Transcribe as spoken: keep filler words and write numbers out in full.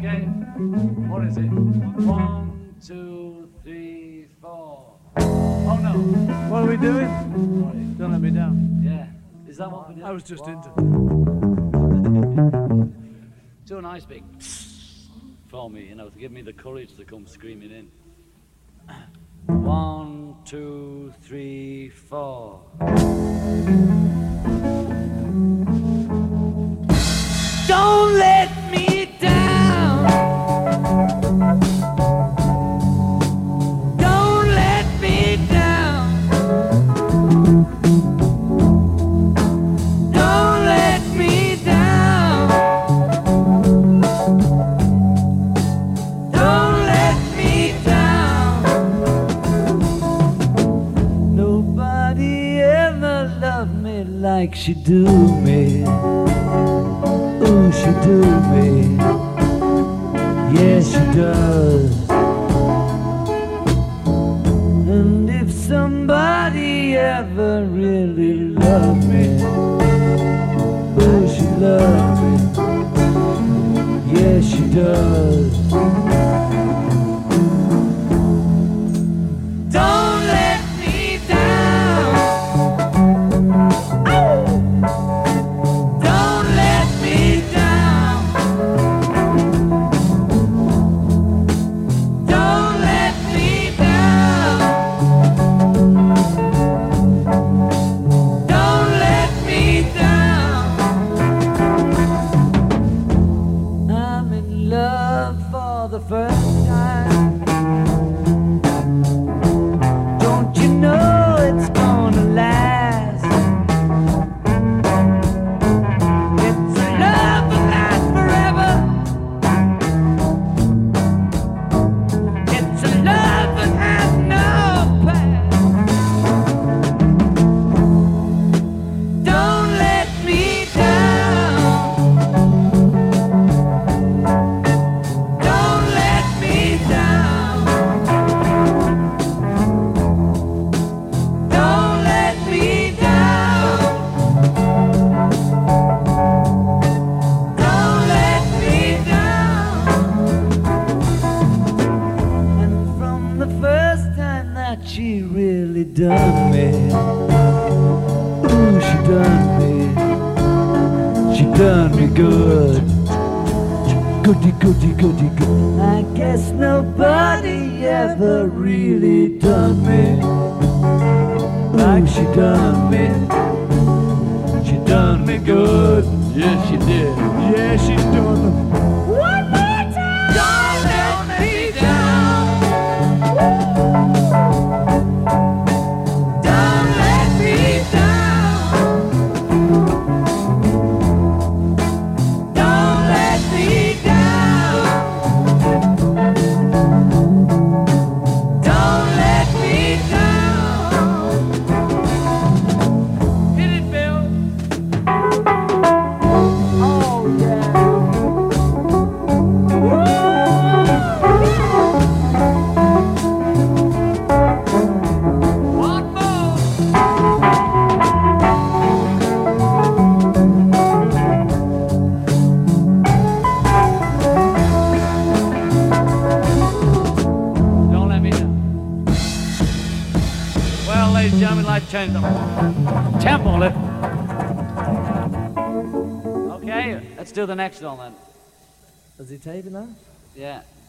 Okay. What is it? One, two, three, four. Oh no. What are we doing? Sorry. Don't let me down. Yeah. Is that what we did? I was just into. Do a nice big for me, you know, to give me the courage to come screaming in. One, two, three, four. Don't let me down. Don't let me down. Don't let me down. Don't let me down. Nobody ever loved me like she do me. Ooh, she do me. Yes, she does. And if somebody ever really loved me, ooh, she loves me. Yes, she does. Don't let me down. Oh! Don't let me down. Don't let me down. Don't let me down. I'm in love for the first time. Don't you know it's gonna last? It's a love that lasts forever. It's a love that has no past. Don't let me down. Don't let me down. Don't let me down. Don't let me down. And from the first time that she really done me, ooh, she done me. She done me good. Goody, goody, goody, good. I guess nobody ever really done me like she done me. She done me good. Yes, she did. Yeah, she's doing them. One more time. Don't let me down. Don't let me down. Don't let me down. Don't let me down. Hit it, Bill. Oh yeah. One more. Don't let me down. Well, ladies and gentlemen, let's change the tempo a little. Okay, let's do the next one then. Has he taken that? Yeah.